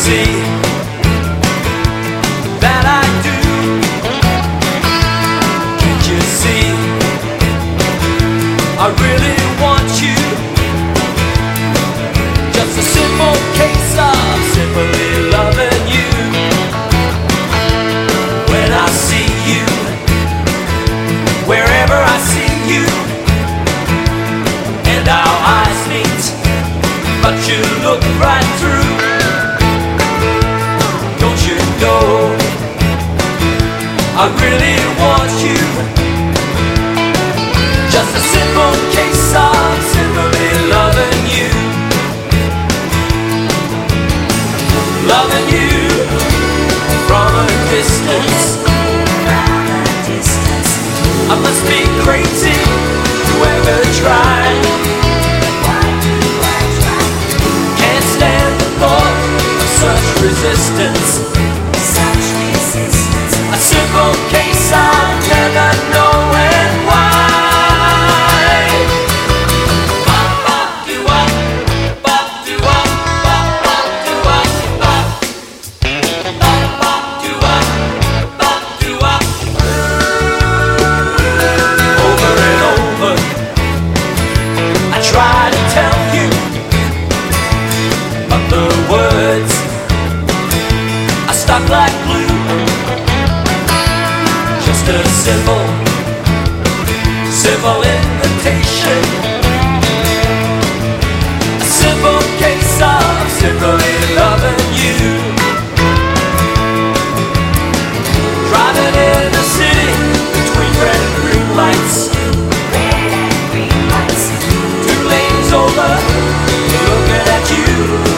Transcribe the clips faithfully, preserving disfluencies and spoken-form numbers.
see that I do? Can't you see I really want you? Just a simple case of simply loving you. When I see you, wherever I see you, and our eyes meet, but you look right through. Don't you know I really want you? Just a simple case of simply loving you. Loving you from a distance. I must be crazy to ever try. Can't stand the thought of such resistance. Such resistance. A simple case of never knowing why. Try to tell you, but the words are stuck like glue. Just a simple, simple invitation. A simple case of simply loving you. Driving in the city between red and green lights. Over, looking at you.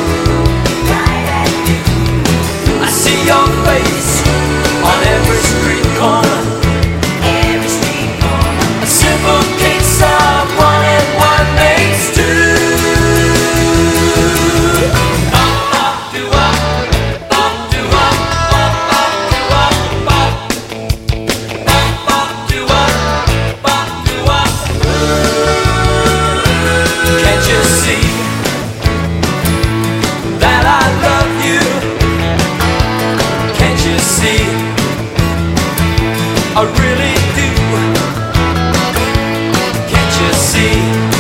I see your face on every street corner. Every street corner. A simple case of one and one makes two. I really do. Can't you see?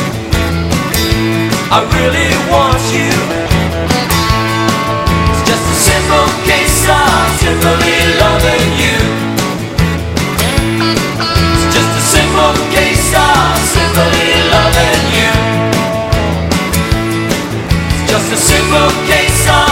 I really want you. It's just a simple case of simply loving you. It's just a simple case of simply loving you. It's just a simple case of